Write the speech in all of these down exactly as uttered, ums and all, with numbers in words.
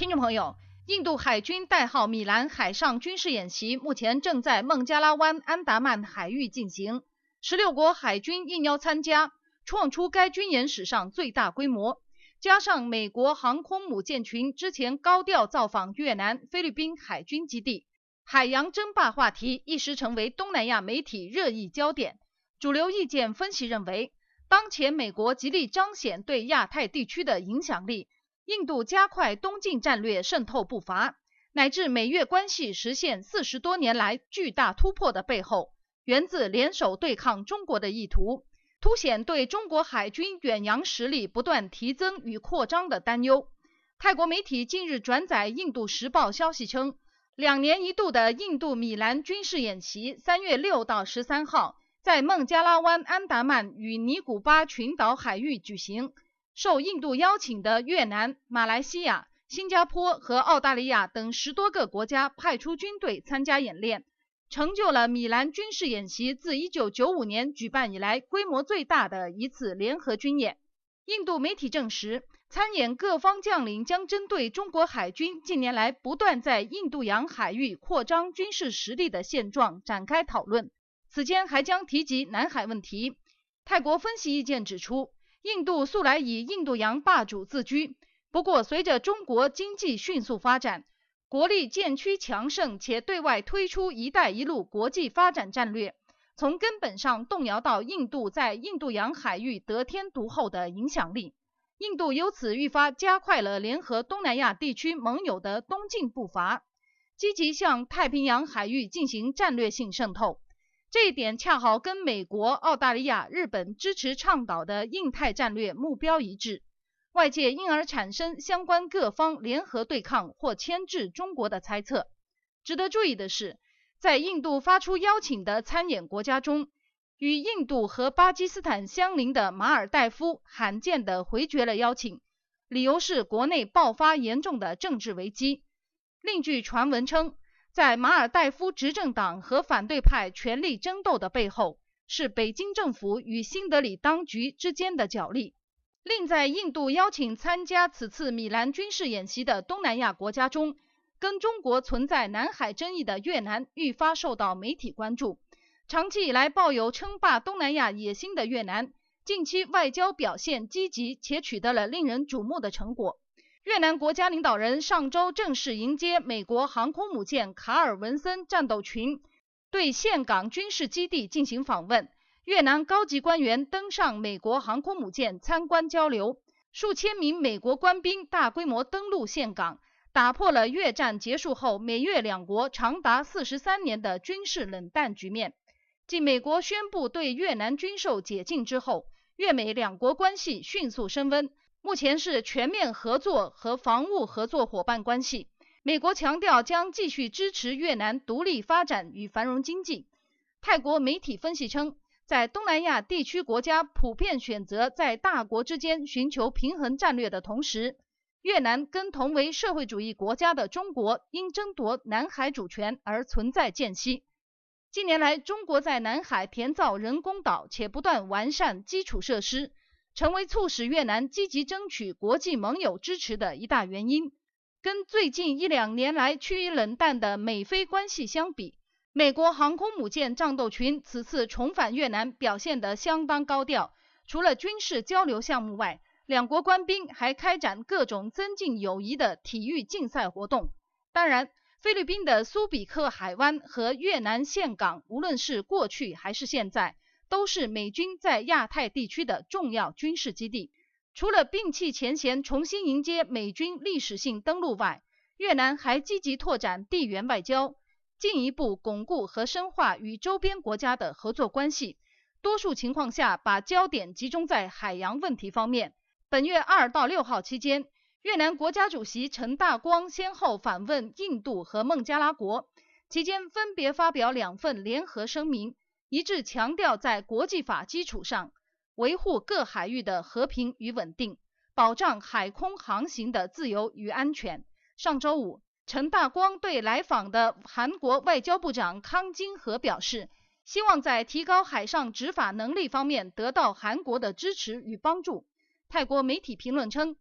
听众朋友，印度海军代号米兰海上军事演习目前正在孟加拉湾安达曼海域进行，十六国海军应邀参加，创出该军演史上最大规模。加上美国航空母舰群之前高调造访越南、菲律宾海军基地，海洋争霸话题一时成为东南亚媒体热议焦点。主流意见分析认为，当前美国极力彰显对亚太地区的影响力，印度加快东进战略渗透步伐，乃至美越关系实现四十多年来巨大突破的背后，源自联手对抗中国的意图，凸显对中国海军远洋实力不断提增与扩张的担忧。泰国媒体近日转载印度时报消息称，两年一度的印度米兰军事演习三月六到十三号在孟加拉湾安达曼与尼古巴群岛海域举行，受印度邀请的越南、马来西亚、新加坡和澳大利亚等十多个国家派出军队参加演练，成就了米兰军事演习自一九九五年举办以来规模最大的一次联合军演。印度媒体证实，参演各方将领将针对中国海军近年来不断在印度洋海域扩张军事实力的现状展开讨论，此间还将提及南海问题。泰国分析意见指出，印度素来以印度洋霸主自居，不过随着中国经济迅速发展，国力渐趋强盛，且对外推出一带一路国际发展战略，从根本上动摇到印度在印度洋海域得天独厚的影响力。印度由此愈发加快了联合东南亚地区盟友的东进步伐，积极向太平洋海域进行战略性渗透。这一点恰好跟美国、澳大利亚、日本支持倡导的印太战略目标一致，外界因而产生相关各方联合对抗或牵制中国的猜测。值得注意的是，在印度发出邀请的参演国家中，与印度和巴基斯坦相邻的马尔代夫罕见地回绝了邀请，理由是国内爆发严重的政治危机。另据传闻称，在马尔代夫执政党和反对派权力争斗的背后，是北京政府与新德里当局之间的角力。另在印度邀请参加此次米兰军事演习的东南亚国家中，跟中国存在南海争议的越南愈发受到媒体关注。长期以来抱有称霸东南亚野心的越南，近期外交表现积极，且取得了令人瞩目的成果。越南国家领导人上周正式迎接美国航空母舰卡尔文森战斗群对岘港军事基地进行访问，越南高级官员登上美国航空母舰参观交流，数千名美国官兵大规模登陆岘港，打破了越战结束后美越两国长达四十三年的军事冷战局面。继美国宣布对越南军售解禁之后，越美两国关系迅速升温，目前是全面合作和防务合作伙伴关系。美国强调将继续支持越南独立发展与繁荣经济。泰国媒体分析称，在东南亚地区国家普遍选择在大国之间寻求平衡战略的同时，越南跟同为社会主义国家的中国因争夺南海主权而存在间隙。近年来，中国在南海填造人工岛，且不断完善基础设施，成为促使越南积极争取国际盟友支持的一大原因。跟最近一两年来趋于冷淡的美菲关系相比，美国航空母舰战斗群此次重返越南表现得相当高调，除了军事交流项目外，两国官兵还开展各种增进友谊的体育竞赛活动。当然，菲律宾的苏比克海湾和越南岘港，无论是过去还是现在，都是美军在亚太地区的重要军事基地。除了摒弃前嫌，重新迎接美军历史性登陆外，越南还积极拓展地缘外交，进一步巩固和深化与周边国家的合作关系，多数情况下把焦点集中在海洋问题方面。本月二到六号期间，越南国家主席陈大光先后访问印度和孟加拉国，期间分别发表两份联合声明，一致强调在国际法基础上维护各海域的和平与稳定，保障海空航行的自由与安全。上周五，陈大光对来访的韩国外交部长康金和表示，希望在提高海上执法能力方面得到韩国的支持与帮助。泰国媒体评论称，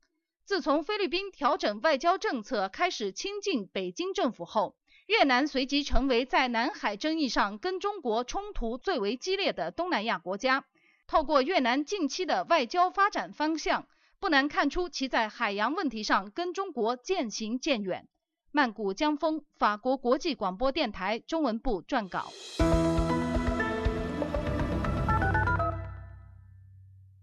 自从菲律宾调整外交政策，开始亲近北京政府后，越南随即成为在南海争议上跟中国冲突最为激烈的东南亚国家。透过越南近期的外交发展方向，不难看出其在海洋问题上跟中国渐行渐远。曼谷江峰，法国国际广播电台中文部撰稿。